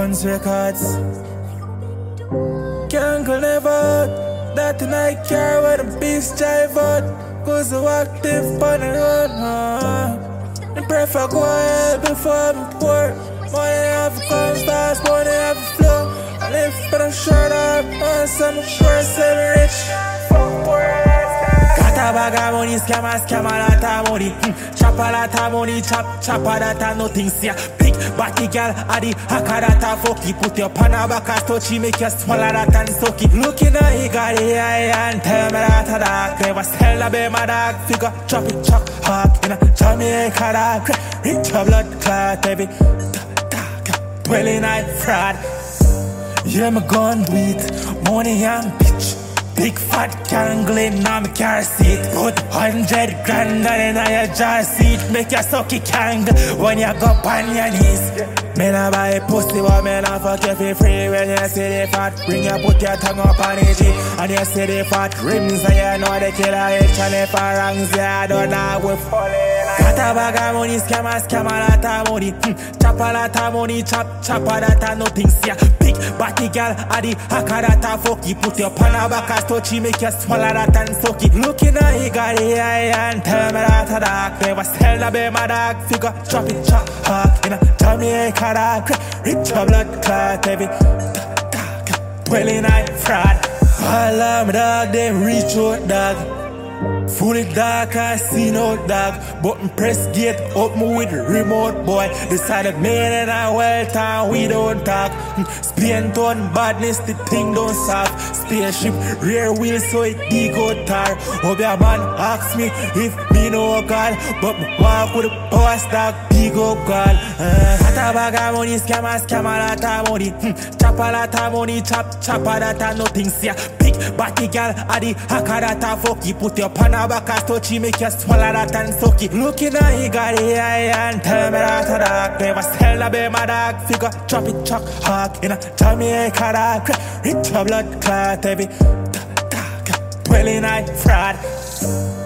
Guns Records. Can't go never out. That tonight care where the beast drive out. Cause so active on the road. I prefer go ahead before me pour. Money have to come fast, money have to flow. I live for the shirt up. On some first every rich. Got a bag of money, scam a lot of money. Chop a lot of money, chop a lot of nothing. See a big body girl, adi haka that a fucky. Put your pan a back a touchy, make you swallow that and suck it. Looking at he got the eye and tell me that a dog. Never sell a be my dog, figure chop it, chop hawk. In a Jamaica dog, rich your blood clot, baby. Dwelling night fraud. Yeah, my gun beat, money and bitch. Big fat gangling on my car seat. Put 100 grand in your jar seat. Make you suck it kang when you go on your knees. Me nah buy pussy, but me nah fuck you for free. When you see the fat, bring you put your tongue up on the G. And you see the fat rims, and you know the killer itch. And if I wrongs, yeah, I don't know we falling. Got a bag of money, scam a lot of money. Chop a lot of money, chop a lot of nothing. See a big body girl, adi haka that a fucky. Put your pan a back a touchy, make you swallow that and suck it. Looking at he got the eye and tell me that a dog. Never sell a be my dog, figure chop it, chop hawk. In a Jamaica dog, rich your blood clot, baby. Dwelling night fraud. All of my dog, them reach out dog. Fully dark, I see no dog. Button press gate, up me with remote boy. Decided man and I well time, we don't talk. Spain town badness, the thing don't solve. Spaceship, rear wheel, so it go tar. Hope your man ask me if me no call. But me walk with a power stock, big up call. Got a bag of money, scam a lot of money. Chop a lot of money, chop a lot of nothing. See a big body girl, adi haka that a fucky. Put your pan a back a touchy, make you swallow that and suck it. Looking at he got the eye and tell me that a dog. Never sell a be my dog, figure chop it, chop hawk. In a Jamaica dog, rich your blood clot, baby. Dwelling night fraud.